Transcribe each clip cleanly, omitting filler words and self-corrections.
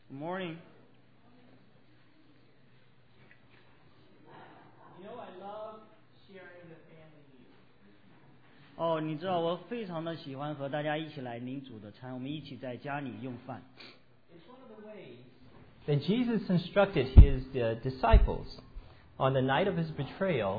Good morning. I love sharing the family meal. 哦，你知道我非常的喜欢和大家一起来领主的餐，我们一起在家里用饭。 It's one of the ways that Jesus instructed his disciples on the night of his betrayal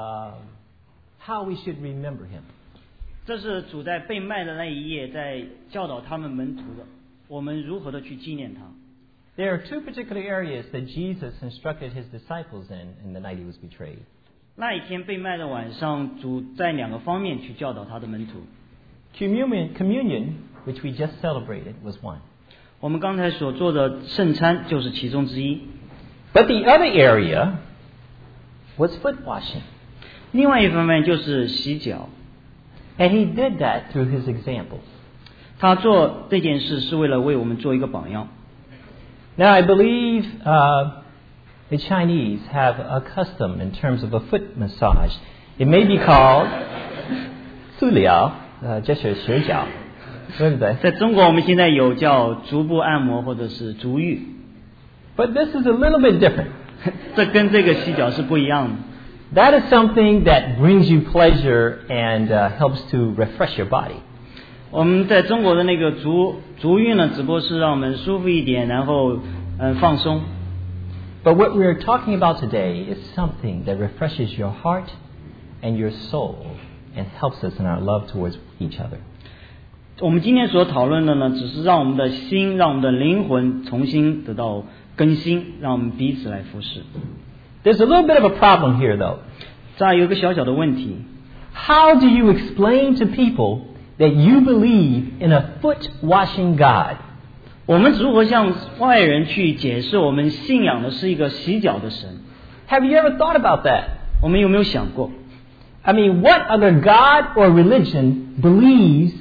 how we should remember him. 这是主在被卖的那一夜，在教导他们门徒的，我们如何的去纪念他。 There are two particular areas that Jesus instructed his disciples in the night he was betrayed. 那一天被卖的晚上，主在两个方面去教导他的门徒。 Communion, which we just celebrated, was one. 我们刚才所做的圣餐就是其中之一。 But the other area was foot washing. 另外一方面就是洗脚。 And he did that through his example. 他做这件事是为了为我们做一个榜样。 Now, I believe the Chinese have a custom in terms of a foot massage. It may be called 足疗，就是洗脚，对不对？ 在中国，我们现在有叫足部按摩或者是足浴。 But this is a little bit different. 这跟这个洗脚是不一样的。 That is something that brings you pleasure and helps to refresh your body. 我们在中国的那个足浴呢，只不过是让我们舒服一点，然后放松。 But what we are talking about today is something that refreshes your heart and your soul and helps us in our love towards each other. 我们今天所讨论的呢，只是让我们的心、让我们的灵魂重新得到更新，让我们彼此来服侍。 There's a little bit of a problem here, though. 这儿有个小小的问题。 How do you explain to people that you believe in a foot-washing God? 我们如何向外人去解释我们信仰的是一个洗脚的神？ Have you ever thought about that? 我们有没有想过？ I mean, what other God or religion believes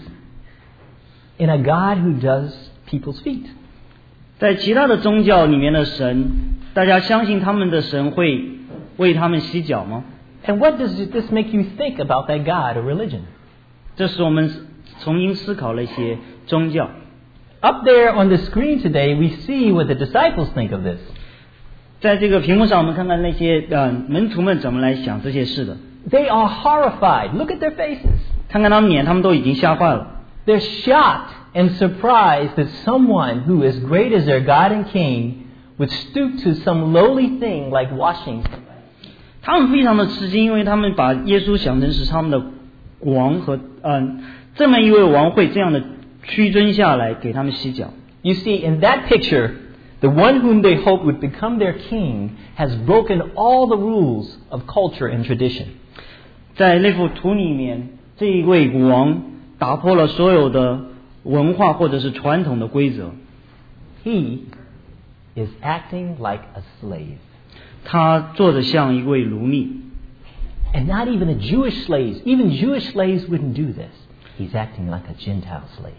in a God who does people's feet? 在其他的宗教里面的神，大家相信他们的神会为他们洗脚吗？ And what does this make you think about that God or religion? 这使我们重新思考了一些宗教。 Up there on the screen today, we see what the disciples think of this. 在这个屏幕上，我们看看那些门徒们怎么来想这些事的。 They are horrified. Look at their faces. 看看他们脸，他们都已经吓坏了。 They're shocked and surprised that someone who is great as their God and King would stoop to some lowly thing like washing. 他们非常的吃惊，因为他们把耶稣想成是他们的王和这么一位王会这样的屈尊下来给他们洗脚。 You see, in that picture, the one whom they hoped would become their king has broken all the rules of culture and tradition. 在那幅图里面，这一位王打破了所有的文化或者是传统的规则。 He is acting like a slave. 他做得像一位奴隶。 And not even a Jewish slave. Even Jewish slaves wouldn't do this. He's acting like a Gentile slave.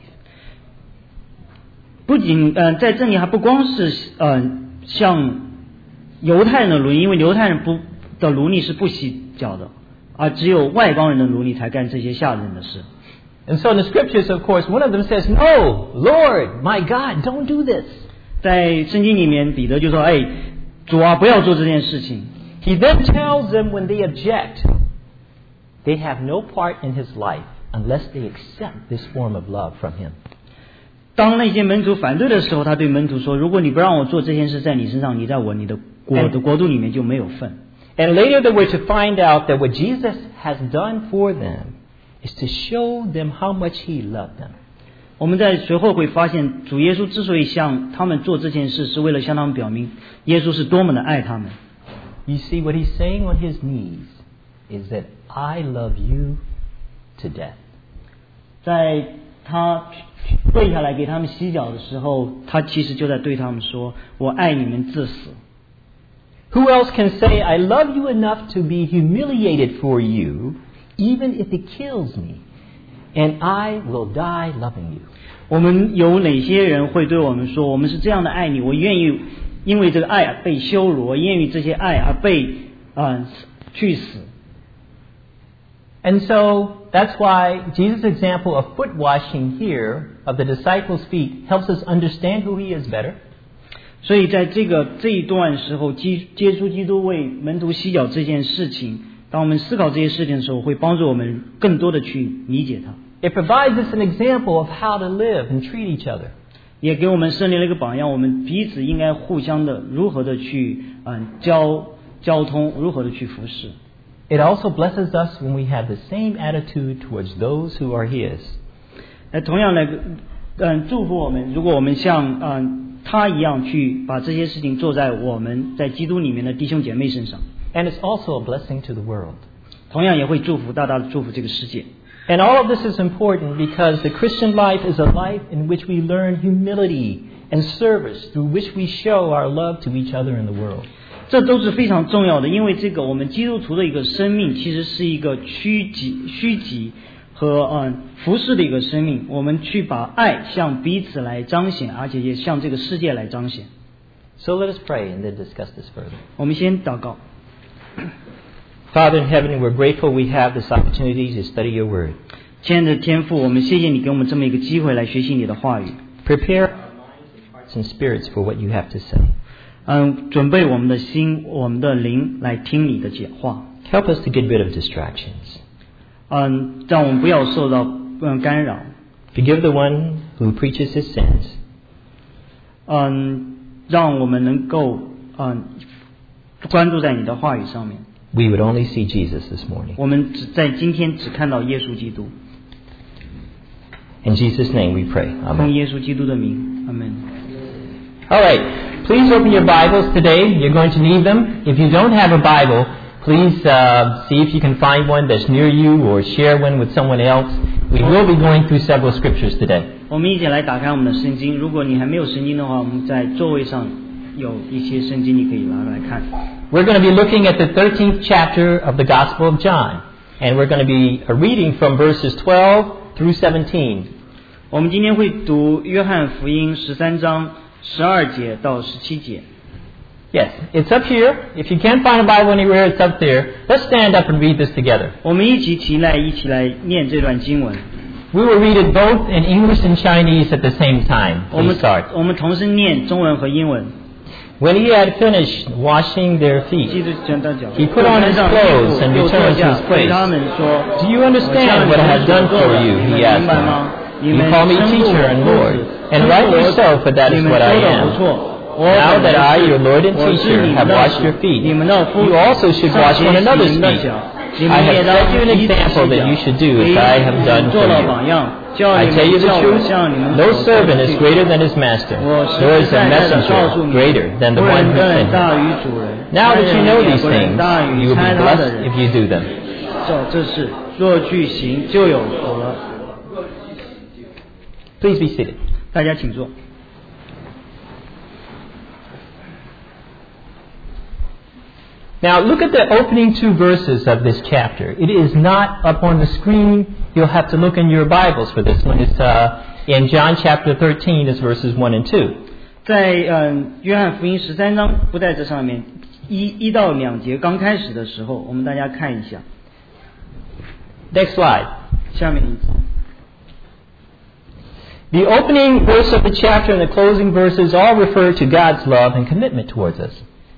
不仅在这里还不光是像犹太人的奴隶，因为犹太人的奴隶是不洗脚的，而只有外邦人的奴隶才干这些吓人的事。 And so in the scriptures, of course, one of them says, "No, Lord, my God, don't do this." 在圣经里面，彼得就说：“哎，主啊，不要做这件事情。” He then tells them when they object, they have no part in his life unless they accept this form of love from him. 当那些门徒反对的时候，他对门徒说：“如果你不让我做这件事，在你身上，你在我的国度里面就没有份。” And later they were to find out that what Jesus has done for them is to show them how much he loved them. 我们在随后会发现，主耶稣之所以向他们做这件事，是为了向他们表明耶稣是多么的爱他们。 You see, what he's saying on his knees is that I love you to death. 在他跪下来给他们洗脚的时候，他其实就在对他们说：“我爱你们至死。” Who else can say, I love you enough to be humiliated for you, even if it kills me, and I will die loving you? 我们有哪些人会对我们说：“我们是这样的爱你，我愿意因为这个爱被羞辱，我愿意这些爱而被去死。” And so that's why Jesus' example of foot washing here of the disciples' feet helps us understand who he is better. 所以在这一段时候，接触基督为门徒洗脚这件事情，当我们思考这些事情的时候，会帮助我们更多的去理解它。 It provides us an example of how to live and treat each other. 也给我们设立了一个榜样，我们彼此应该互相的如何的去交通，如何的去服侍。 It also blesses us when we have the same attitude towards those who are His. 同样来祝福我们，如果我们像他一样去把这些事情做在我们在基督里面的弟兄姐妹身上。 And it's also a blessing to the world. 同样也会大大的祝福这个世界。 And all of this is important because the Christian life is a life in which we learn humility and service, through which we show our love to each other in the world. 这都是非常重要的，因为这个我们基督徒的一个生命其实是一个虚己和服侍的一个生命，我们去把爱向彼此来彰显，而且也向这个世界来彰显。 So let us pray and then discuss this further. 我们先祷告。 Father in heaven, we're grateful we have this opportunity to study your word. 亲爱的天父，我们谢谢你给我们这么一个机会来学习你的话语。 Prepare our minds and spirits for what you have to say. 准备我们的心、我们的灵来听你的讲话。 Help us to get rid of distractions. 让我们不要受到干扰。 Forgive the one who preaches his sins. 让我们能够关注在你的话语上面。 We would only see Jesus this morning. 我们在今天只看到耶稣基督。 In Jesus' name we pray. 奉 Amen. 耶稣基督的名，阿门。 All right. Please open your Bibles today. You're going to need them. If you don't have a Bible, please see if you can find one that's near you or share one with someone else. We will be going through several scriptures today. 我们一起来打开我们的圣经。如果你还没有圣经的话，我们在座位上有一些圣经，你可以拿来看。 We're going to be looking at the 13th chapter of the Gospel of John. And we're going to be reading from verses 12 through 17. 我们今天会读约翰福音13章12节到17节。 Yes, it's up here. If you can't find a Bible anywhere, it's up there. Let's stand up and read this together. 我们一起来念这段经文。 We will read it both in English and Chinese at the same time. 我们 Please start. 我们同时念中文和英文。 When he had finished washing their feet, 记得讲到脚。 he put on his clothes and 又坐 returned to 下 his 对 place. 他们说 Do you understand what I have done for you? 你们 He 明白 asked 吗？ them. You call me teacher and Lord, and rightly so, for that 你 is 们 what 说 I 的 am. 不错。 Now that I, your Lord and 我是 teacher, 你 have 们的 washed your feet, 你们的夫 you also should 上 wash 学 one 习 another's 你们的 feet. 脚。你 I 们 have 也当 set you an 彼此 example 洗 that 脚 you should do as I have done 做 for 了 you. 榜样，叫 I 你 tell you 们 the 效法 truth, 像你们 no 所做的 servant is 去 greater than his master, 我 nor 实 is 在 a 在的告 messenger 诉你， greater than the 不 one 人 who 的 sent 大 him. 于主人。 Now that you know 也 these 不人 things, 大于 you will 猜 be 他的 blessed 人。 if you do them. 这是若去行就有福了。 Please be seated. 大家请坐。 Now look at the opening two verses of this chapter. It is not up on the screen. You'll have to look in your Bibles for this one. It's in John chapter 13, it's verses 1 and 2. 在约翰福音13章不在这上面，一到2节刚开始的时候，我们大家看一下。 Next slide. 下面一张。 The opening verse of the chapter and the closing verses all refer to God's love and commitment towards us.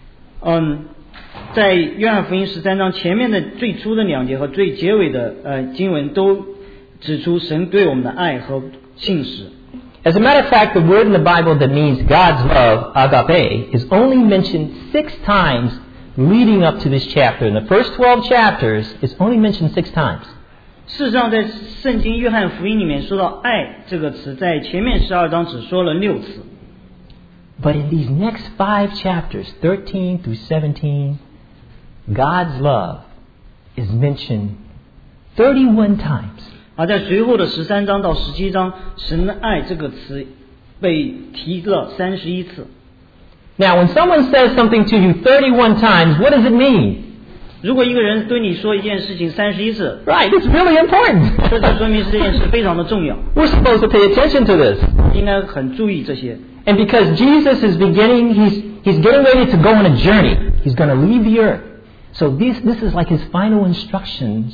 在约翰福音13章前面的最初的2节和最结尾的经文都指出神对我们的爱和信实。 As a matter of fact, the word in the Bible that means God's love, agape, is only mentioned 6 times leading up to this chapter. In the first 12 chapters, it's only mentioned 6 times. 事实上，在圣经约翰福音里面说到爱这个词，在前面12章只说了6次。 But in these next 5 chapters, 13 through 17, God's love is mentioned 31 times. 而在随后的13章到17章，神的爱这个词被提了31次。 Now, when someone says something to you 31 times, what does it mean? 如果一个人对你说一件事情31次， Right, it's really important. 这就说明这件事非常的重要， We're supposed to pay attention to this. 应该很注意这些。 And because Jesus is he's getting ready to go on a journey. He's going to leave the earth. So this is like his final instructions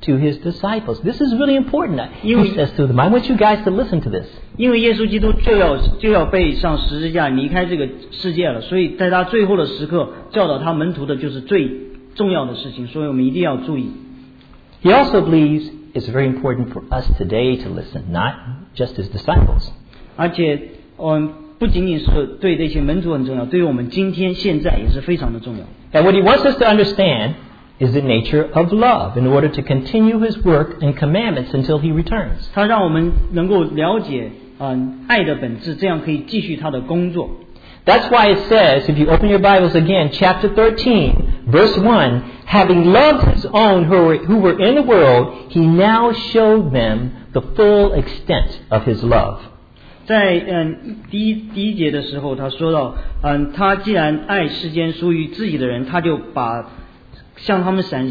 to his disciples. This is really important. He 因为 says to them, I want you guys to listen to this. 因为耶稣基督就要被上十字架离开这个世界了，所以在他最后的时刻教导他门徒的就是最重要的事情，所以我们一定要注意。 He also believes it's very important for us today to listen, not just his disciples. 而且不仅仅是对这些门徒很重要，对于我们今天现在也是非常的重要。 And what he wants us to understand is the nature of love in order to continue his work and commandments until he returns. 他让我们能够了解爱的本质，这样可以继续他的工作。 That's why it says, if you open your Bibles again, chapter 13, verse 1, having loved his own who were in the world, he now showed them the full extent of his love. 在第一节的时候，他说到，他既然爱世间属于自己的人，他就把向他们展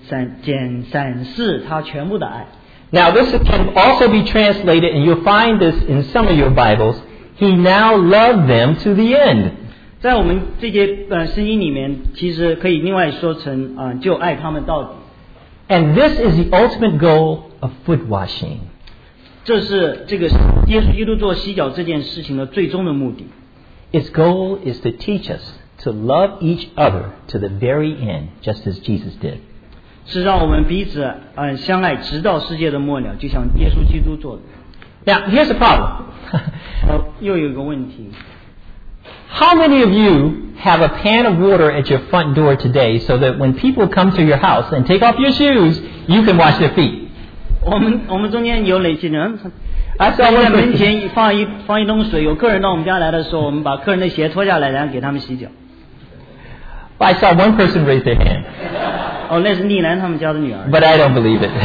示他全部的爱。 Now this can also be translated, and you'll find this in some of your Bibles, he now loved them to the end. 在我们这些圣经里面，其实可以另外说成就爱他们到底。 And this is the ultimate goal of foot washing. 这是这个耶稣基督做洗脚这件事情的最终的目的。 Its goal is to teach us to love each other to the very end, just as Jesus did. 是让我们彼此相爱，直到世界的末了，就像耶稣基督做的。 Now, here's the problem. 又有一个问题， How many of you have a pan of water at your front door today so that when people come to your house and take off your shoes, you can wash their feet? 我们中间有哪些人？ I saw 在 one 门 person. 前放一桶水，有客人到我们家来的时候，我们把客人的鞋脱下来，然后给他们洗脚。 I saw one person raise their hand, 那是丽兰他们家的女儿。 but I don't believe it.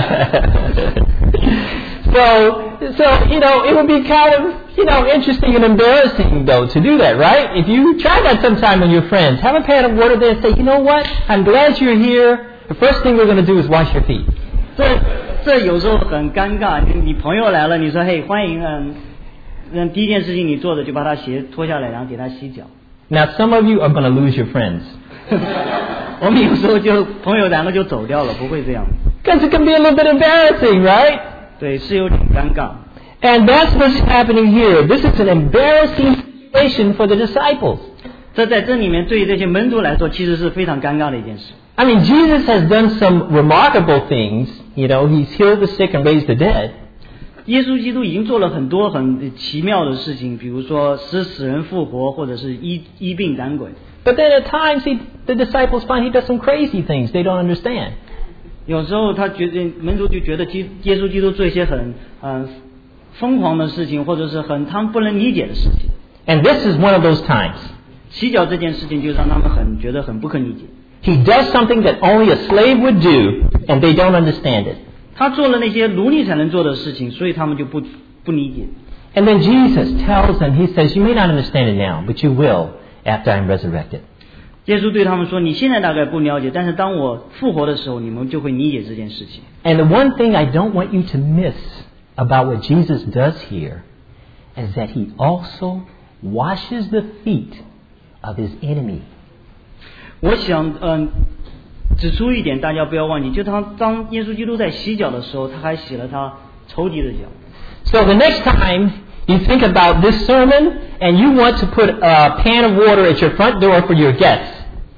So it would be kind of interesting and embarrassing though to do that, right? If you try that sometime with your friends, have a pan of water there and say, you know what? I'm glad you're here. The first thing we're going to do is wash your feet. 这有时候很尴尬，你朋友来了，你说嘿欢迎第一件事情你做的就把他鞋脱下来，然后给他洗脚。 Now, some of you are going to lose your friends. 我们有时候就朋友两个就走掉了，不会这样。 Because it can be a little bit embarrassing, right? 对，是有点尴尬。 And that's what's happening here. This is an embarrassing situation for the disciples. 在这里面，对于这些门徒来说，其实是非常尴尬的一件事。 I mean, Jesus has done some remarkable things. He's healed the sick and raised the dead. 耶稣基督已经做了很多很奇妙的事情，比如说使死人复活，或者是医病赶鬼。 But then at times, the disciples find he does some crazy things they don't understand. 有时候门徒就觉得耶稣基督做一些很疯狂的事情，或者是他们不能理解的事情。 And this is one of those times. 洗脚这件事情就让他们觉得很不可理解。 He does something that only a slave would do, and they don't understand it. 他做了那些奴隶才能做的事情，所以他们就不理解。 And then Jesus tells them, he says, you may not understand it now, but you will after I'm resurrected. 耶稣对他们说：“你现在大概不了解，但是当我复活的时候，你们就会理解这件事情。” And the one thing I don't want you to miss about what Jesus does here is that he also washes the feet of his enemy. 我想指出一点，大家不要忘记，就当耶稣基督在洗脚的时候，他还洗了他仇敌的脚。 So the next time you think about this sermon and you want to put a pan of water at your front door for your guests,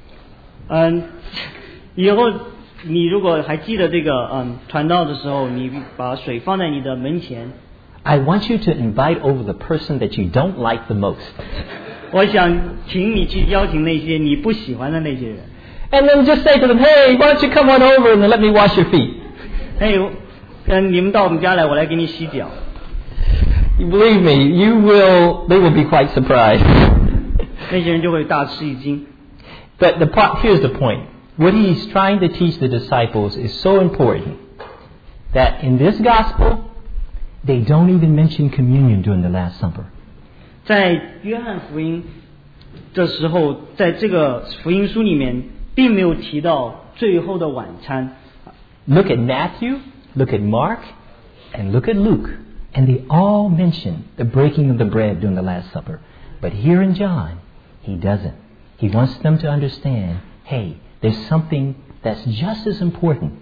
以后你如果还记得这个传道的时候，你把水放在你的门前。 I want you to invite over the person that you don't like the most. 我想请你去邀请那些你不喜欢的那些人。 And then just say to them, hey, why don't you come on over and let me wash your feet? 你们到我们家来，我来给你洗脚。 Believe me, they will be quite surprised. 那些人就会大吃一惊。 But here's the point. What he's trying to teach the disciples is so important that in this gospel, they don't even mention communion during the Last Supper. 在约翰福音的时候，在这个福音书里面，并没有提到最后的晚餐。 Look at Matthew, look at Mark, and look at Luke. And they all mention the breaking of the bread during the Last Supper. But here in John, he doesn't. He wants them to understand, hey, there's something that's just as important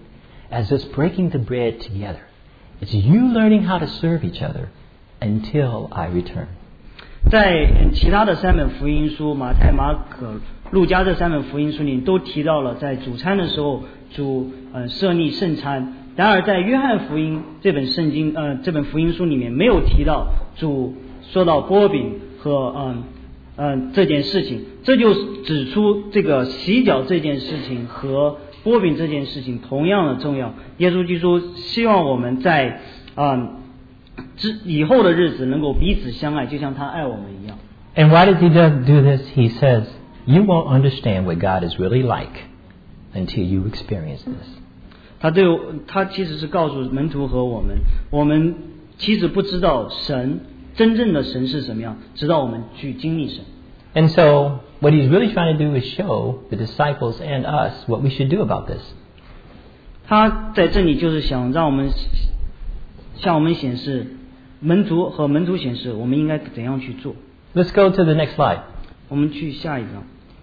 as us breaking the bread together. It's you learning how to serve each other until I return. 在其他的3本福音书，马太、马可、路加这3本福音书里都提到了，在主餐的时候，主设立圣餐。然而，在约翰福音这本福音书里面没有提到主说到擘饼和这件事情，这就指出这个洗脚这件事情和擘饼这件事情同样的重要。耶稣基督希望我们在以后的日子能够彼此相爱，就像他爱我们一样。 And why does he do this? He says, you won't understand what God is really like until you experience this. 他其实是告诉门徒和我们其实不知道真正的神是什么样，直到我们去经历神。 And so, what he's really trying to do is show the disciples and us what we should do about this. 他在这里就是想让我们向我们显示，门徒显示我们应该怎样去做。 Let's go to the next slide. 我们去下一张。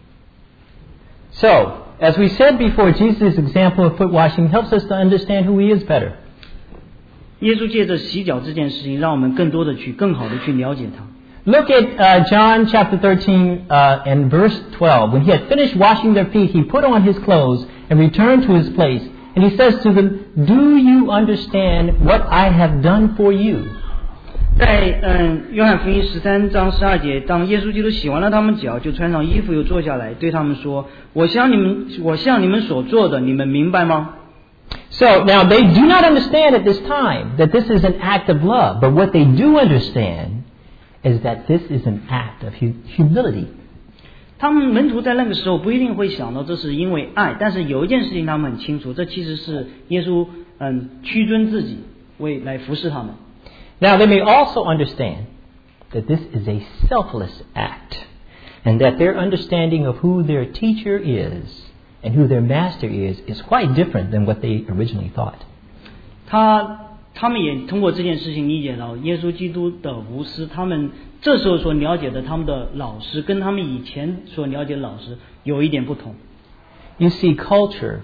So, as we said before, Jesus' example of foot washing helps us to understand who he is better. 耶稣借着洗脚这件事情，让我们更好的去了解他。 Look at John chapter 13 and verse 12. When he had finished washing their feet, he put on his clothes and returned to his place. And he says to them, do you understand what I have done for you? 在约翰福音13章12节，当耶稣基督洗完了他们脚，就穿上衣服又坐下来，对他们说：我向你们所做的，你们明白吗？ So now they do not understand at this time that this is an act of love, but what they do understand is that this is an act of humility. 他们门徒在那个时候不一定会想到这是因为爱，但是有一件事情他们很清楚，这其实是耶稣屈尊自己来服侍他们。 Now they may also understand that this is a selfless act, and that their understanding of who their teacher is and who their master is quite different than what they originally thought. 他们也通过这件事情理解到耶稣基督的无私，他们这时候所了解的他们的老师跟他们以前所了解的老师有一点不同。 You see, culture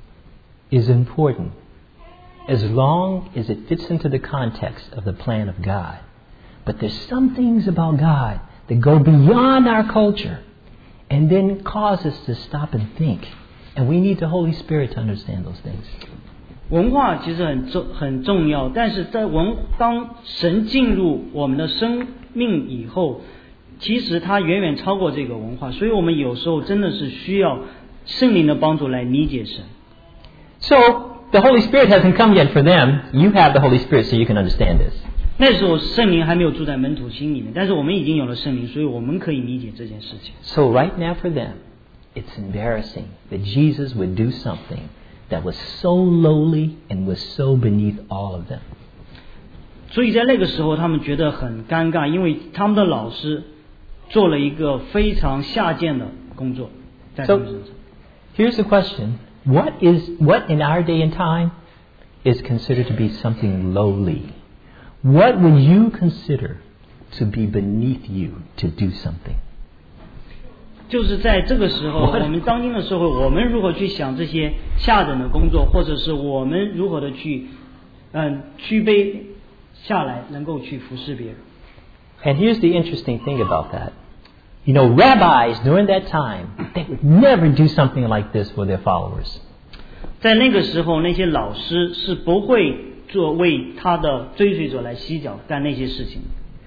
is important as long as it fits into the context of the plan of God. But there's some things about God that go beyond our culture and then cause us to stop and think. And we need the Holy Spirit to understand those things. 文化其实很重要，但是当神进入我们的生命以后，其实它远远超过这个文化，所以我们有时候真的是需要圣灵的帮助来理解神。 So the Holy Spirit hasn't come yet for them. You have the Holy Spirit, so you can understand this. 那时候圣灵还没有住在门徒心里面，但是我们已经有了圣灵，所以我们可以理解这件事情。 So right now for them, it's embarrassing that Jesus would do something that was so lowly and was so beneath all of them. 所以在那个时候，他们觉得很尴尬，因为他们的老师做了一个非常下贱的工作，在他们身上。 Here's the question: What in our day and time is considered to be something lowly? What would you consider to be beneath you to do something? 就是在这个时候，我们当今的社会，我们如何去想这些下等的工作，或者是我们如何的去屈卑下来，能够去服侍别人。 And here's the interesting thing about that. You know, rabbis during that time, they would never do something like this for their followers. 在那个时候，那些老师是不会为他的追随者来洗脚干那些事情。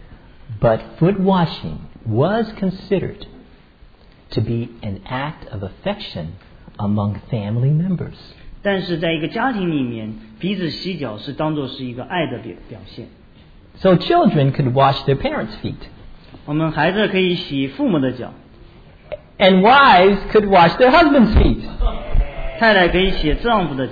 But foot washing was considered to be an act of affection among family members. 但是在一个家庭里面，彼此洗脚是当作是一个爱的表现。 So children could wash their parents' feet. 我们孩子可以洗父母的脚。 And wives could wash their husbands' feet. 太太可以洗丈夫的脚。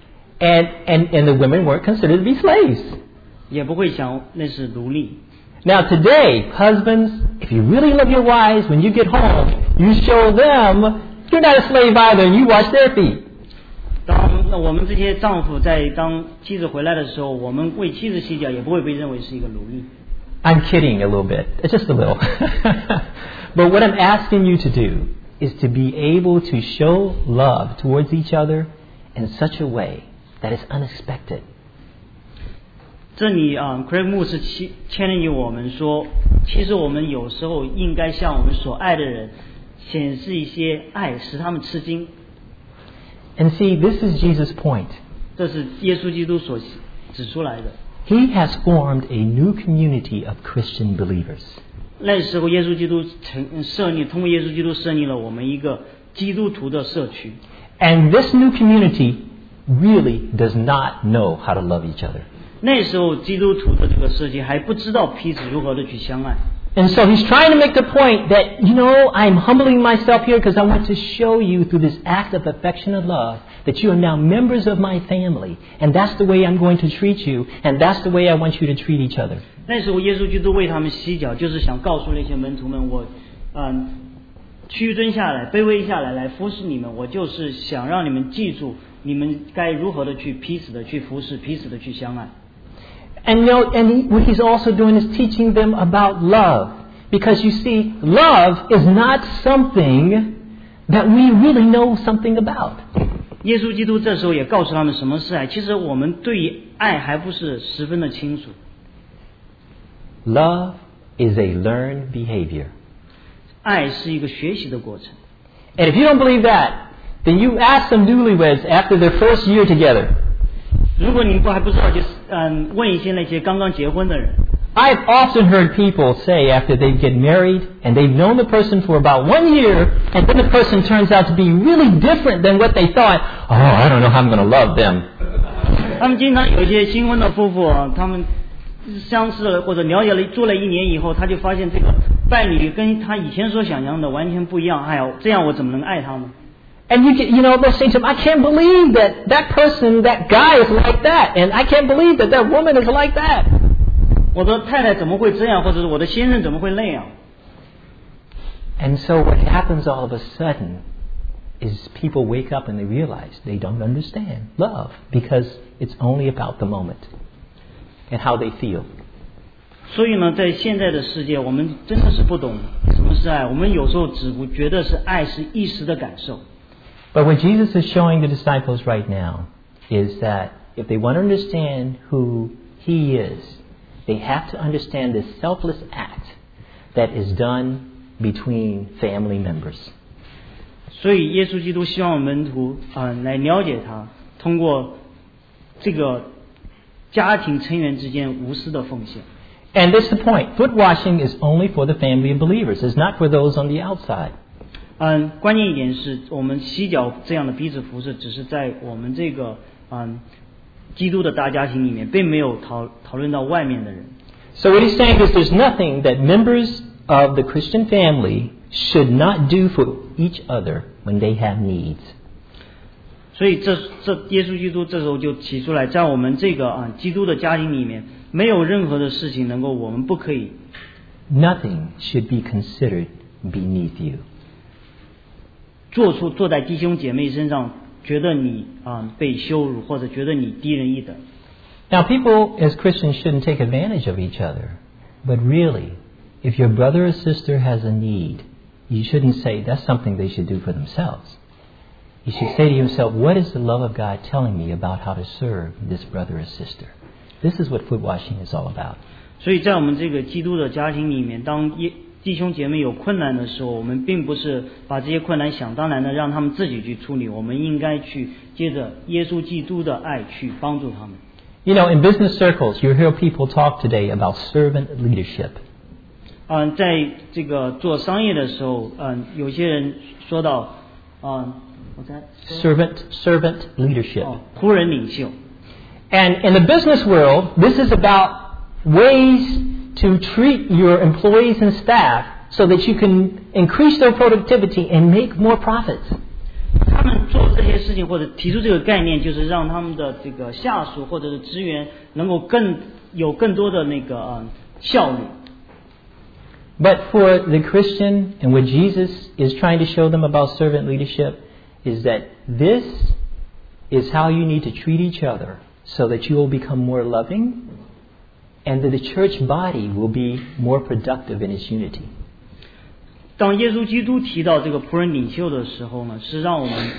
And the women weren't considered to be slaves. 也不会想那是奴隶。 Now today, husbands, if you really love your wives, when you get home, you show them you're not a slave either, and you wash their feet. 当我们这些丈夫在当妻子回来的时候，我们为妻子洗脚，也不会被认为是一个奴隶。 I'm kidding a little bit, just a little. But what I'm asking you to do is to be able to show love towards each other in such a way that is unexpected. 这里Craig 牧师牵连于我们说，其实我们有时候应该向我们所爱的人显示一些爱，使他们吃惊。 And see, this is Jesus' point. 这是耶稣基督所指出来的。 He has formed a new community of Christian believers. 那时候，耶稣基督通过耶稣基督设立了我们一个基督徒的社区。 And this new community really does not know how to love each other. 那时候，基督徒的这个社区还不知道彼此如何的去相爱。 And so he's trying to make the point that, I'm humbling myself here because I want to show you through this act of affectionate love that you are now members of my family. And that's the way I'm going to treat you. And that's the way I want you to treat each other. 那时候，耶稣基督为他们洗脚，就是想告诉那些门徒们，我屈尊下来，卑微下来，来服侍你们。我就是想让你们记住，你们该如何的去彼此的去服侍，彼此的去相爱。 And what he's also doing is teaching them about love. Because you see, love is not something that we really know something about. 耶稣基督这时候也告诉他们什么是爱。其实我们对于爱还不是十分的清楚。 Love is a learned behavior. 爱是一个学习的过程。 And if you don't believe that, then you ask some newlyweds after their first year together. 如果你还不知道，就问一些那些刚刚结婚的人。 I've often heard people say after they get married and they've known the person for about 1 year and then the person turns out to be really different than what they thought. Oh, I don't know how I'm going to love them. 他们经常有一些新婚的夫妇他们相识了或者了解了做了1年以后，他就发现这个伴侣跟他以前所想象的完全不一样。哎呀，这样我怎么能爱他呢？ And they'll say to them, I can't believe that person, that guy is like that. And I can't believe that woman is like that. 我的太太怎么会这样，或者是我的先生怎么会那样？ And so what happens all of a sudden is people wake up and they realize they don't understand love because it's only about the moment and how they feel. 所以呢，在现在的世界，我们真的是不懂什么是爱。我们有时候只觉得是爱是一时的感受。 But what Jesus is showing the disciples right now is that if they want to understand who He is, they have to understand this selfless act that is done between family members. 所以耶稣基督希望门徒来了解他，通过这个家庭成员之间无私的奉献。 And this is the point. Foot washing is only for the family of believers. It's not for those on the outside. 关键一点是我们洗脚这样的彼此服侍，只是在我们这个基督的大家庭里面，并没有讨论到外面的人。 So what he's saying is there's nothing that members of the Christian family should not do for each other when they have needs. 所以这耶稣基督这时候就提出来，在我们这个基督的家庭里面，没有任何的事情能够我们不可以。 Nothing should be considered beneath you. 做在弟兄姐妹身上，觉得你被羞辱，或者觉得你低人一等。 Now, people as Christians shouldn't take advantage of each other. But really, if your brother or sister has a need, you shouldn't say that's something they should do for themselves. You should say to yourself, what is the love of God telling me about how to serve this brother or sister? This is what foot washing is all about. 所以在我们这个基督的家庭里面，当弟兄姐妹有困难的时候，我们并不是把这些困难想当然的让他们自己去处理，我们应该去接着耶稣基督的爱去帮助他们。 In business circles, you hear people talk today about servant leadership. 在这个做商业的时候，有些人说到 servant leadership. 仆人领袖。 And in the business world, this is about ways to treat your employees and staff so that you can increase their productivity and make more profits. 他们做这些事情或者提出这个概念，就是让他们的这个下属或者是职员能够有更多的那个效率。 But for the Christian, and what Jesus is trying to show them about servant leadership, is that this is how you need to treat each other so that you will become more loving and that the church body will be more productive in its unity. 当耶稣基督提到这个仆人领袖的时候呢，是让我们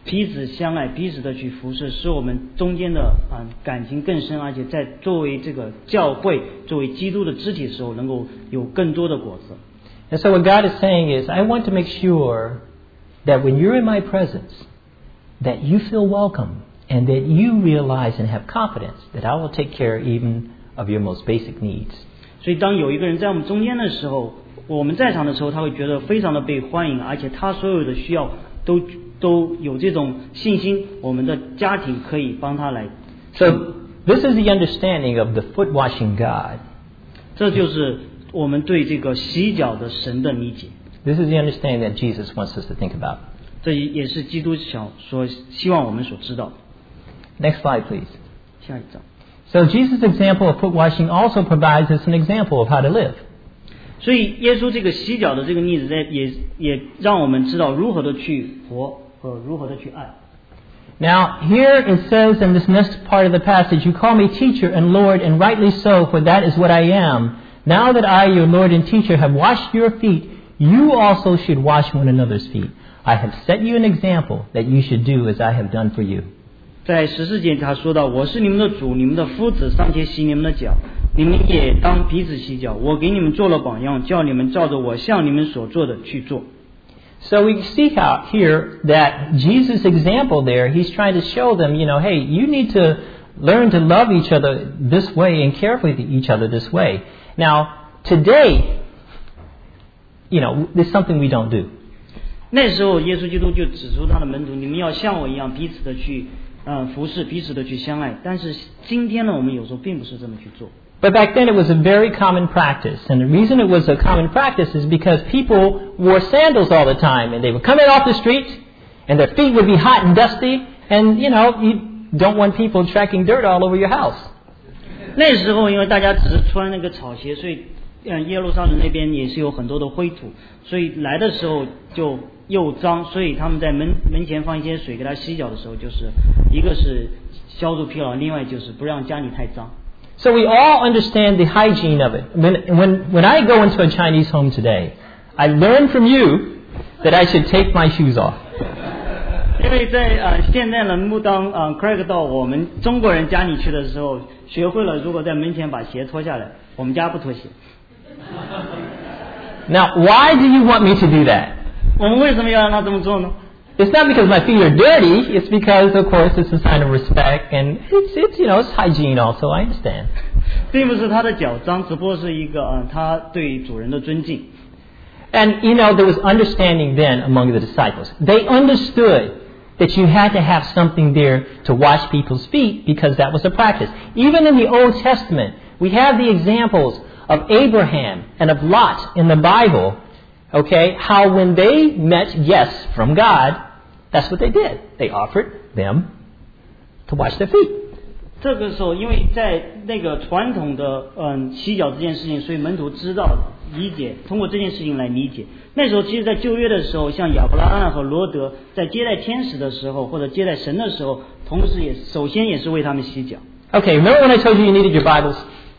彼此相爱，彼此的去服侍，使我们中间的感情更深，而且在作为这个教会，作为基督的肢体的时候，能够有更多的果子。 And so what God is saying is, I want to make sure that when you're in my presence, that you feel welcome and that you realize and have confidence that I will take care even of your most basic needs. 所以当有一个人在我们中间的时候，我们在场的时候，他会觉得非常的被欢迎，而且他所有的需要都有这种信心，我们的家庭可以帮他来。 So this is the understanding of the foot washing God. 这就是我们对这个洗脚的神的理解。 This is the understanding that Jesus wants us to think about. 这也是基督所希望我们所知道。 Next slide, please. 下一章。 So Jesus' example of foot washing also provides us an example of how to live. 所以耶稣这个洗脚的这个例子，也让我们知道如何的去活和如何的去爱。 Now, here it says in this next part of the passage, you call me teacher and Lord, and rightly so, for that is what I am. Now that I, your Lord and teacher, have washed your feet, you also should wash one another's feet. I have set you an example that you should do as I have done for you. 在14节他说到，我是你们的主，你们的夫子，尚且洗你们的脚，你们也当彼此洗脚。我给你们做了榜样，叫你们照着我向你们所做的去做。 So we see out here that Jesus' example there, he's trying to show them, hey, you need to learn to love each other this way and care for each other this way. Now, today, there's something we don't do. 那时候，耶稣基督就指出他的门徒，你们要像我一样彼此的去服侍，彼此的去相爱。但是今天呢，我们有时候并不是这么去做。 But back then it was a very common practice. And the reason it was a common practice is because people wore sandals all the time. And they would come in off the street, and their feet would be hot and dusty. And, you don't want people tracking dirt all over your house. 那时候因为大家只是穿那个草鞋，所以耶路撒冷那边也是有很多的灰土，所以来的时候就又脏，所以他们在门前放一些水给他洗脚的时候，就是一个是消除疲劳，另外就是不让家里太脏。 So we all understand the hygiene of it. When I go into a Chinese home today, I learned from you that I should take my shoes off. 因为在现在呢，当Craig 到我们中国人家里去的时候，学会了如果在门前把鞋脱下来，我们家不脱鞋。 Now, why do you want me to do that? 我们为什么要让他这么做呢？ It's not because my feet are dirty. It's because, of course, it's a sign of respect, and it's hygiene also. I understand. 并不是他的脚脏，只不过是一个他对主人的尊敬。 And there was understanding then among the disciples. They understood that you had to have something there to wash people's feet because that was a practice. Even in the Old Testament, we have the examples of Abraham and of Lot in the Bible. Okay, how when they met yes from God, that's what they did. They offered them to wash their feet. 这个时候，因为在那个传统的洗脚这件事情，所以门徒知道理解，通过这件事情来理解。那时候，其实，在旧约的时候，像亚伯拉罕和罗德在接待天使的时候，或者接待神的时候，同时首先也是为他们洗脚。 Okay, remember when I told you you needed your Bibles?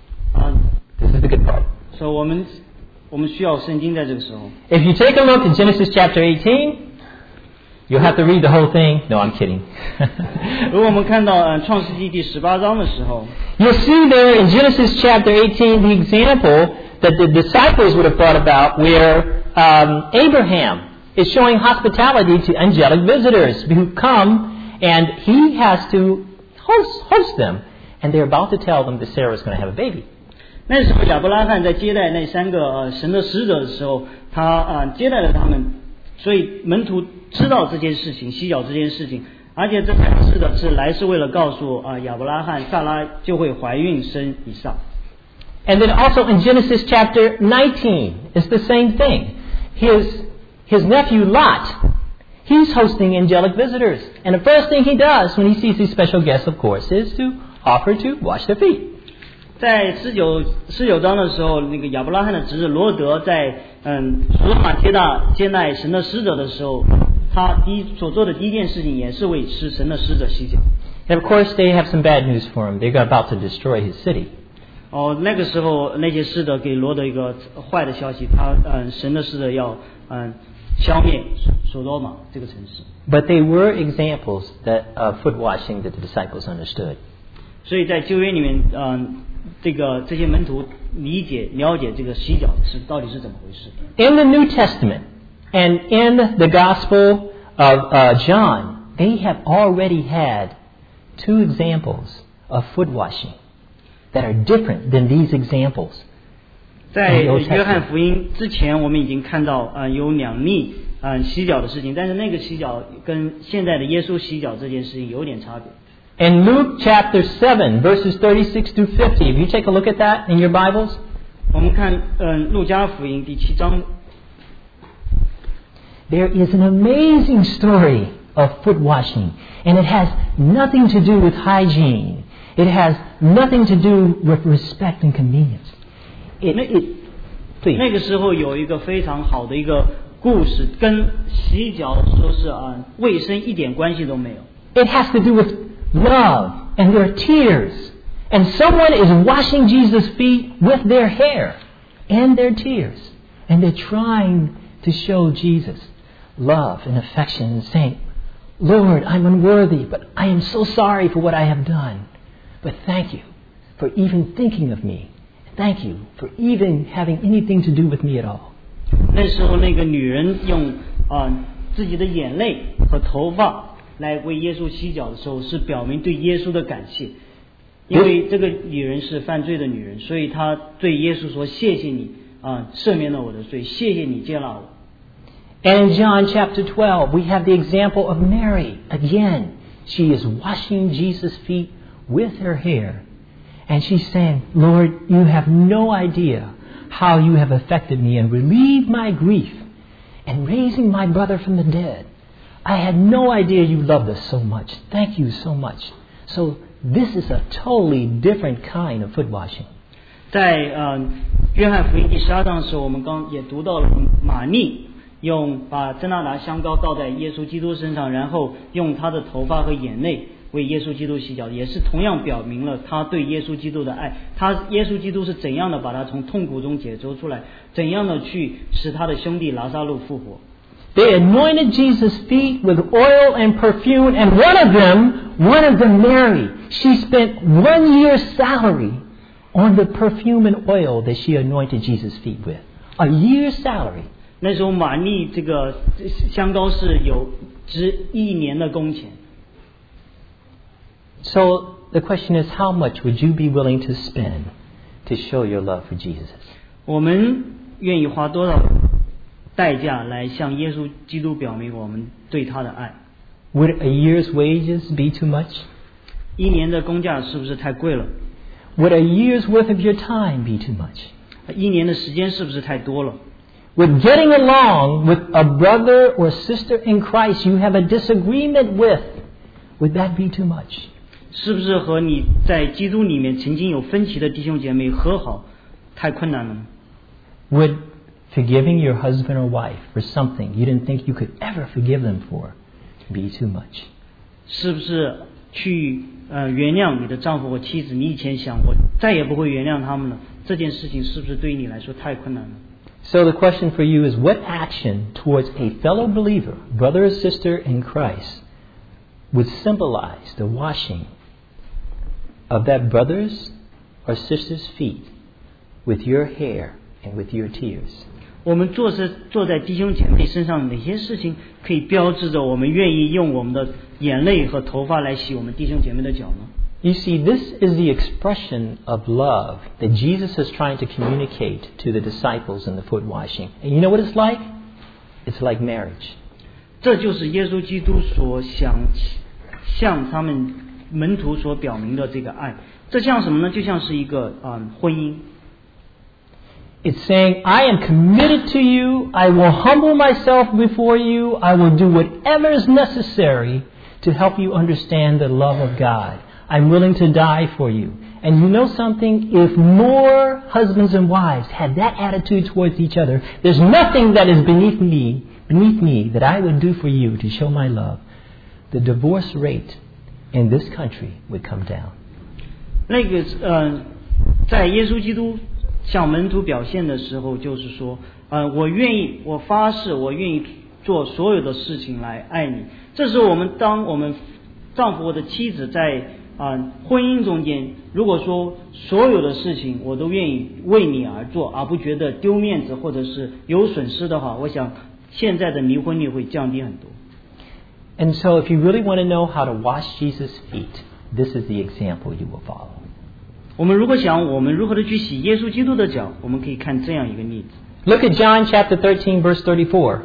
This is the good part. 所以我们需要圣经在这个时候。 If you take a look at Genesis chapter 18, you'll have to read the whole thing. No, I'm kidding. 如果我们看到创世纪第18章的时候 You'll see there in Genesis chapter 18 the example that the disciples would have thought about where Abraham is showing hospitality to angelic visitors who come and he has to host them. And they're about to tell them that Sarah's going to have a baby. 那时候亚伯拉罕在接待那3个神的使者的时候，他接待了他们，所以门徒知道这件事情，洗脚这件事情，而且这3个使者是为了告诉亚伯拉罕萨拉就会怀孕生以撒。 And then also in Genesis chapter 19, it's the same thing. His nephew Lot, he's hosting angelic visitors. And the first thing he does when he sees these special guests, of course, is to offer to wash their feet. 在19章的时候，那个亚伯拉罕的侄子罗德在索多玛接待神的使者的时候，他所做的第一件事情也是为神的使者洗脚。 And of course, they have some bad news for him. They're about to destroy his city. 那个时候那些使者给罗德一个坏的消息，神的使者要消灭索多玛这个城市。 But they were examples that foot washing that the disciples understood. 所以在旧约里面，这些门徒了解这个洗脚是到底是怎么回事。 In the New Testament and in the Gospel of John, they have already had 2 examples of foot washing that are different than these examples. 在约翰福音之前，我们已经看到有2例洗脚的事情，但是那个洗脚跟现在的耶稣洗脚这件事情有点差别。 In Luke chapter 7, verses 36 through 50, if you take a look at that in your Bibles, 我们看路加福音第7章， there is an amazing story of foot washing, and it has nothing to do with hygiene. It has nothing to do with respect and convenience. 那个时候有一个非常好的一个故事，跟洗脚说是卫生一点关系都没有。 It has to do with love and their tears. And someone is washing Jesus' feet with their hair and their tears. And they're trying to show Jesus love and affection and saying, Lord, I'm unworthy, but I am so sorry for what I have done. But thank you for even thinking of me. Thank you for even having anything to do with me at all. 那时候那个女人用自己的眼泪和头发来为耶稣洗脚的时候，是表明对耶稣的感谢。因为这个女人是犯罪的女人，所以她对耶稣说：“谢谢你赦免了我的罪，谢谢你接纳我。” And in John chapter 12, we have the example of Mary. Again, she is washing Jesus' feet with her hair. And she's saying, Lord, you have no idea how you have affected me and relieved my grief and raising my brother from the dead. I had no idea you loved us so much. Thank you so much. So this is a totally different kind of foot washing. 在约翰福音第12章的时候，我们刚也读到了玛丽把真纳达香膏倒在耶稣基督身上，然后用他的头发和眼泪为耶稣基督洗脚，也是同样表明了他对耶稣基督的爱。耶稣基督是怎样的把他从痛苦中解救出来，怎样的去使他的兄弟拉撒路复活。 They anointed Jesus' feet with oil and perfume, and one of them, Mary, she spent 1 year's salary on the perfume and oil that she anointed Jesus' feet with. A year's salary. 那时候玛丽这个香膏是有值1年的工钱。 So the question is, how much would you be willing to spend to show your love for Jesus? 我们愿意花多少代价来向耶稣基督表明我们对他的爱？ Would a year's wages be too much? 1年的工价是不是太贵了？ Would a year's worth of your time be too much? 1年的时间是不是太多了？ Would getting along with a brother or sister in Christ you have a disagreement with, would that be too much? 是不是和你在基督里面曾经有分歧的弟兄姐妹和好太困难了呢？ Would forgiving your husband or wife for something you didn't think you could ever forgive them for be too much? 是不是去原谅你的丈夫或妻子，你以前想我再也不会原谅他们了，这件事情是不是对于你来说太困难了？ So the question for you is, what action towards a fellow believer, brother or sister in Christ, would symbolize the washing of that brother's or sister's feet with your hair and with your tears? 我们做在弟兄姐妹身上，哪些事情可以标志着我们愿意用我们的眼泪和头发来洗我们弟兄姐妹的脚呢？ You see, this is the expression of love that Jesus is trying to communicate to the disciples in the foot washing. And you know what it's like? It's like marriage. 这就是耶稣基督所想向他们门徒所表明的这个爱。这像什么呢？就像是一个婚姻。 It's saying, I am committed to you. I will humble myself before you. I will do whatever is necessary to help you understand the love of God. I'm willing to die for you. And you know something? If more husbands and wives had that attitude towards each other, there's nothing that is beneath me that I would do for you to show my love. The divorce rate in this country would come down. 那个在耶稣基督向门徒表现的时候，就是说，我愿意，我发誓，我愿意做所有的事情来爱你。这时候当我们丈夫或者妻子在婚姻中间，如果说所有的事情我都愿意为你而做，而不觉得丢面子或者是有损失的话，我想现在的离婚率会降低很多。 And so if you really want to know how to wash Jesus' feet, this is the example you will follow. 我们如果想我们如何的去洗耶稣基督的脚，我们可以看这样一个例子。 Look at John chapter 13, verse 34.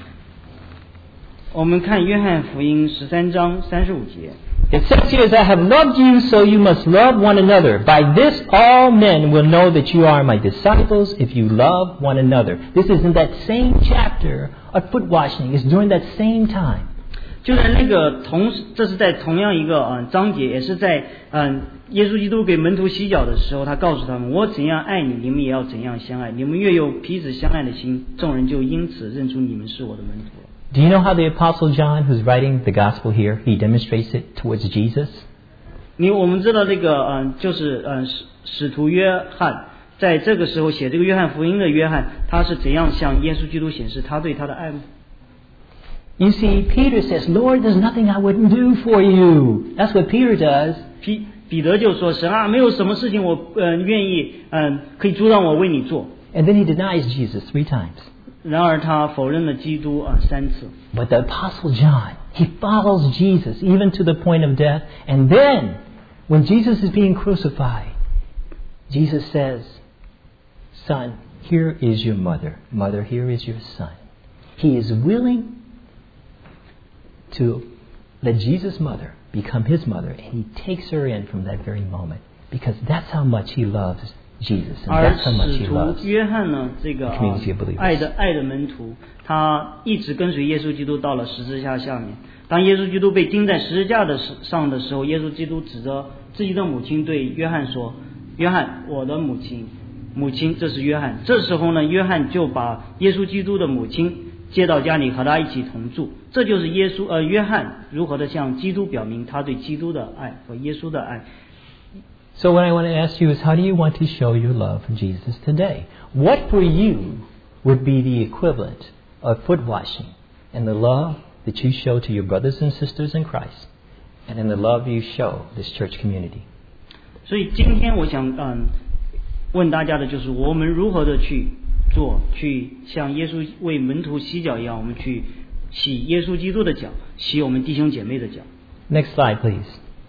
我们看约翰福音13章35节。 It says here, I have loved you, so you must love one another. By this all men will know that you are my disciples if you love one another. This is in that same chapter of foot washing. It's during that same time. 就在这是在同样一个章节，也是在耶稣基督给门徒洗脚的时候，他告诉他们：我怎样爱你，你们也要怎样相爱。你们越有彼此相爱的心，众人就因此认出你们是我的门徒了。 Do you know how the Apostle John, who's writing the gospel here, he demonstrates it towards Jesus? 我们知道这个就是使徒约翰，在这个时候写这个约翰福音的约翰，他是怎样向耶稣基督显示他对他的爱吗？ You see, Peter says, Lord, there's nothing I wouldn't do for you. That's what Peter does. 彼得就说：神啊，没有什么事情我愿意可以阻挡我为你做。 And then he denies Jesus 3 times. 然而他否认了基督3次。 But the Apostle John, he follows Jesus even to the point of death. And then, when Jesus is being crucified, Jesus says, Son, here is your mother. Mother, here is your son. He is willing to let Jesus' mother become his mother, and he takes her in from that very moment, because that's how much he loves Jesus, and that's how much he loves 约翰呢，这个 community of believers. 爱的门徒，他一直跟随耶稣基督到了十字架下面。当耶稣基督被钉在十字架上的时候，耶稣基督指着自己的母亲对约翰说：约翰，我的母亲，母亲，这是约翰。这时候呢，约翰就把耶稣基督的母亲接到家里和他一起同住。这就是约翰如何的向基督表明他对基督的爱和耶稣的爱。 So what I want to ask you is, how do you want to show your love for Jesus today? What for you would be the equivalent of foot washing and the love that you show to your brothers and sisters in Christ, and in the love you show this church community? 所以今天我想问大家的就是，我们如何的去像耶稣为门徒洗脚一样，我们去洗耶稣基督的脚，洗我们弟兄姐妹的脚。 Next slide, please.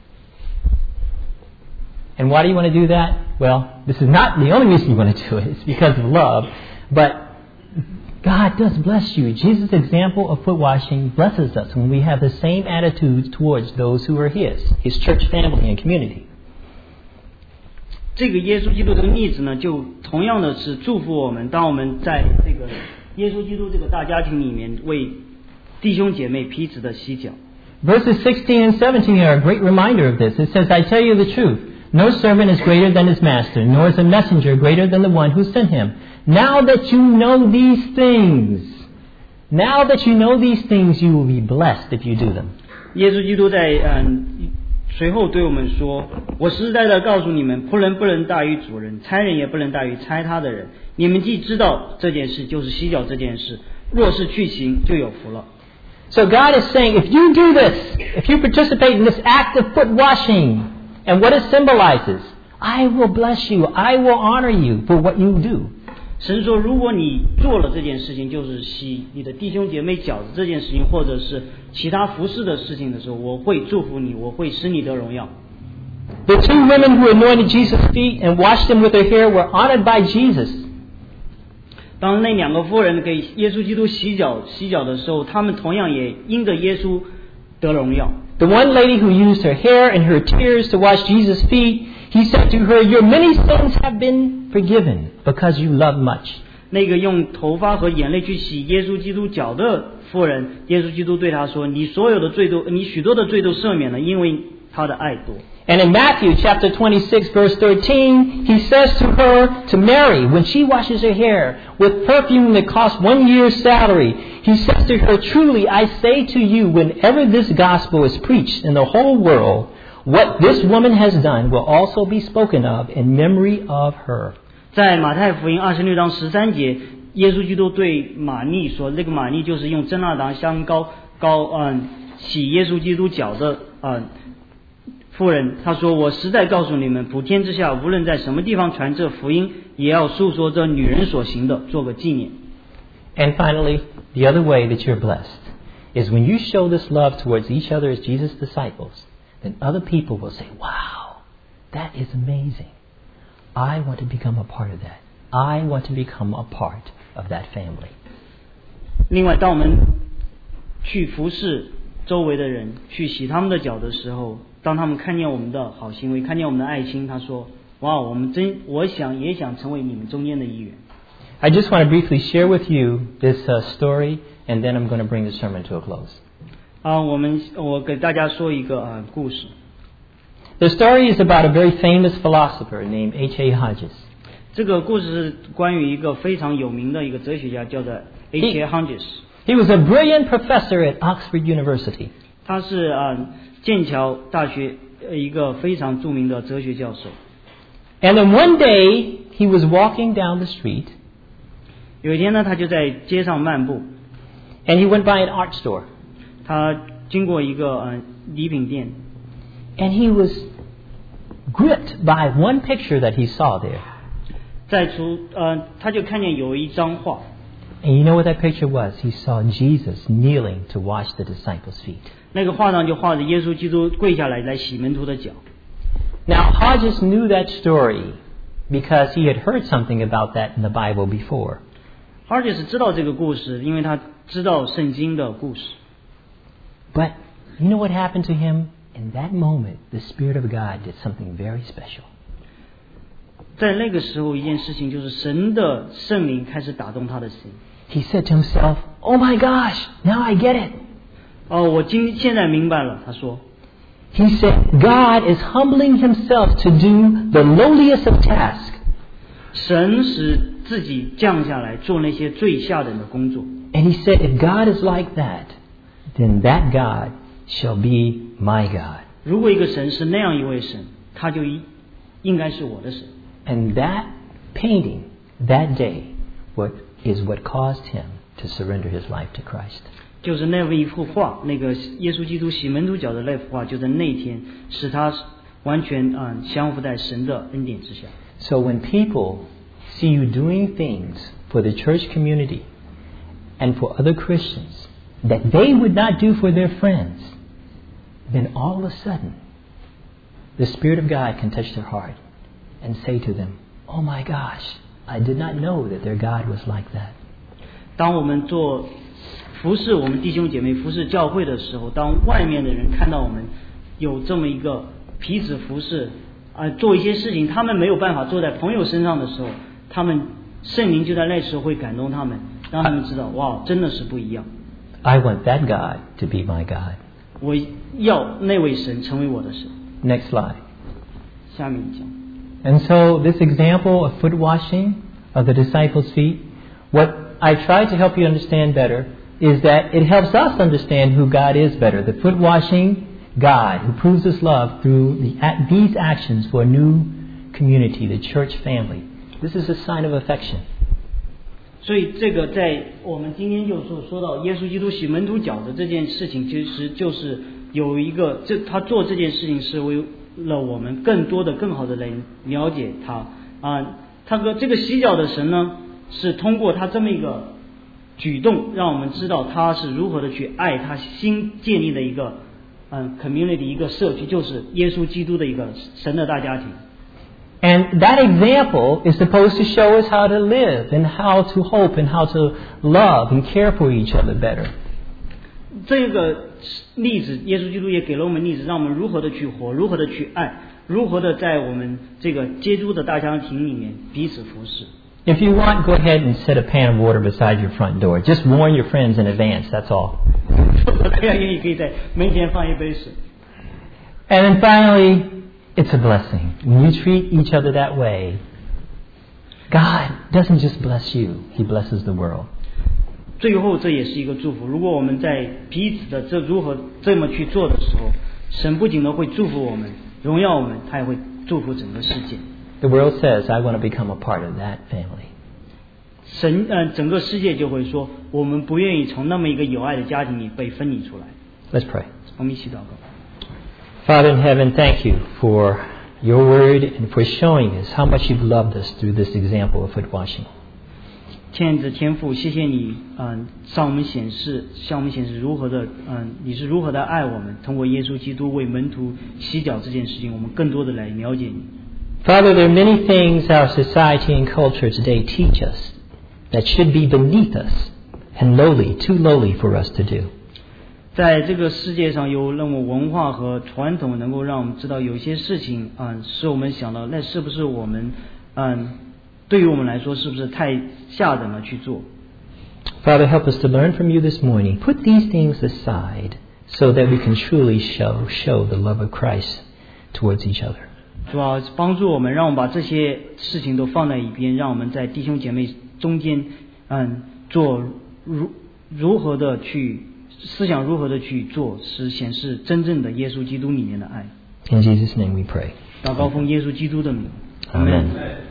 And why do you want to do that? Well, this is not the only reason you want to do it. It's because of love. But God does bless you. Jesus' example of foot washing blesses us when we have the same attitude towards those who are His church family and community. 这个耶稣基督这个例子呢，就同样的是祝福我们，当我们在这个耶稣基督这个大家庭里面为弟兄姐妹彼此的洗脚。 Verses 16 and 17 are a great reminder of this. It says, I tell you the truth. No servant is greater than his master, nor is a messenger greater than the one who sent him. Now that you know these things, you will be blessed if you do them. 耶稣基督在随后对我们说：我实实在在告诉你们，仆人不能大于主人，差人也不能大于差他的人。你们既知道这件事，就是洗脚这件事，若是去行，就有福了。 So God is saying, if you do this, if you participate in this act of foot washing, and what it symbolizes, I will bless you, I will honor you for what you do. 神说，如果你做了这件事情，就是洗你的弟兄姐妹脚的这件事情，或者是其他服侍的事情的时候，我会祝福你，我会使你得荣耀。 The 2 women who anointed Jesus' feet and washed them with their hair were honored by Jesus. 当那2个妇人给耶稣基督洗脚的时候，他们同样也因着耶稣得荣耀。 The one lady who used her hair and her tears to wash Jesus' feet, he said to her, your many sins have been forgiven because you love much. 那个用头发和眼泪去洗耶稣基督脚的妇人，耶稣基督对他说：你所有的罪都，你许多的罪都赦免了，因为他的爱多。 And in Matthew chapter 26 verse 13, he says to her, to Mary, when she washes her hair with perfume that costs 1 year's salary, he says to her, truly I say to you, whenever this gospel is preached in the whole world, what this woman has done will also be spoken of in memory of her. 在马太福音26章13节， 耶稣基督对玛丽说，这个玛丽就是用真纳达香膏洗耶稣基督脚的妇人，他说：“我实在告诉你们，普天之下无论在什么地方传这福音，也要述说这女人所行的，做个纪念。” And finally, the other way that you're blessed is when you show this love towards each other as Jesus' disciples, then other people will say, "Wow, that is amazing. I want to become a part of that. I want to become a part of that family." 另外，当我们去服侍周围的人，去洗他们的脚的时候，当他们看见我们的好行为，看见我们的爱心，他说：“哇，我也想成为你们中间的一员。” I just want to briefly share with you this story, and then I'm going to bring the sermon to a close. 我给大家说一个故事。 The story is about a very famous philosopher named H.A. Hodges. 这个故事是关于一个非常有名的一个哲学家，叫做 H.A. Hodges。 He was a brilliant professor at Oxford University. 他是剑桥大学一个非常著名的哲学教授。 And then one day he was walking down the street. 有一天呢，他就在街上漫步。 And he went by an art store. 他经过一个礼品店。 And he was gripped by one picture that he saw there. 他就看见有一张画。 And you know what that picture was? He saw Jesus kneeling to wash the disciples' feet. 那个画上就画着耶稣基督跪下来洗门徒的脚。 Now Hodges knew that story because he had heard something about that in the Bible before. Hodges 知道这个故事，因为他知道圣经的故事。 But you know what happened to him? In that moment, the Spirit of God did something very special. 在那个时候，一件事情就是神的圣灵开始打动他的心。 He said to himself, "Oh my gosh, now I get it." 我现在明白了，他说。 He said, God is humbling himself to do the lowliest of tasks. 神使自己降下来做那些最下等的工作。 And he said, if God is like that, then that God shall be my God. 如果一个神是那样一位神，他就应该是我的神。 And that painting, that day, is what caused him to surrender his life to Christ. 就是那一幅画，那个耶稣基督洗门徒脚的那幅画，就在那天使他完全降服在神的恩典之下。 So when people see you doing things for the church community and for other Christians that they would not do for their friends, then all of a sudden the Spirit of God can touch their heart and say to them, "Oh my gosh, I did not know that their God was like that." 当我们服侍我们弟兄姐妹、服侍教会的时候，当外面的人看到我们有这么一个彼此服侍做一些事情，他们没有办法做在朋友身上的时候，圣灵就在那时候会感动他们，让他们知道，哇，真的是不一样。 I want that God to be my God. 我要那位神成为我的神。 Next slide. 下面一讲。 And so this example of foot washing of the disciples' feet, what I try to help you understand better is that it helps us understand who God is better. The foot washing God who proves His love through these actions for a new community, the church family. This is a sign of affection. 所以这个在我们今天就说到耶稣基督洗门徒脚的这件事情，其实就是有一个他做这件事情是为了我们更多的、更好的来了解他他和这个洗脚的神呢，是通过他这么一个举动，让我们知道他是如何的去爱他新建立的一个community 一个社区，就是耶稣基督的一个神的大家庭。 And that example is supposed to show us how to live and how to hope and how to love and care for each other better. 这个例子，耶稣基督也给了我们例子，让我们如何的去活，如何的去爱，如何的在我们这个基督的大家庭里面彼此服侍。 If you want, go ahead and set a pan of water beside your front door. Just warn your friends in advance, that's all. 大家也可以在门前放一杯水。 And then finally, it's a blessing. When you treat each other that way, God doesn't just bless you, He blesses the world. 最后这也是一个祝福，如果我们在彼此的如何这么去做的时候，神不仅都会祝福我们，荣耀我们，他也会祝福整个世界。 The world says, I want to become a part of that family. 整个世界就会说，我们不愿意从那么一个有爱的家庭里被分离出来。 Let's pray. 我们一起祷告。 Father in heaven, thank you for your word and for showing us how much you've loved us through this example of foot washing. 亲爱的天父，谢谢你，向我们显示如何的，你是如何的爱我们，通过耶稣基督为门徒洗脚这件事情，我们更多的来了解你。 Father, there are many things our society and culture today teach us that should be beneath us and lowly, too lowly for us to do. 在这个世界上有那么文化和传统能够让我们知道有些事情，使我们想到那是不是我们，对于我们来说是不是太下等了去做。 Father, help us to learn from you this morning. Put these things aside so that we can truly show the love of Christ towards each other. 是吧？帮助我们，让我们把这些事情都放在一边，让我们在弟兄姐妹中间，做如何的去思想，如何的去做，是显示真正的耶稣基督里面的爱。 In Jesus' name we pray. 祷告奉耶稣基督的名。 Amen.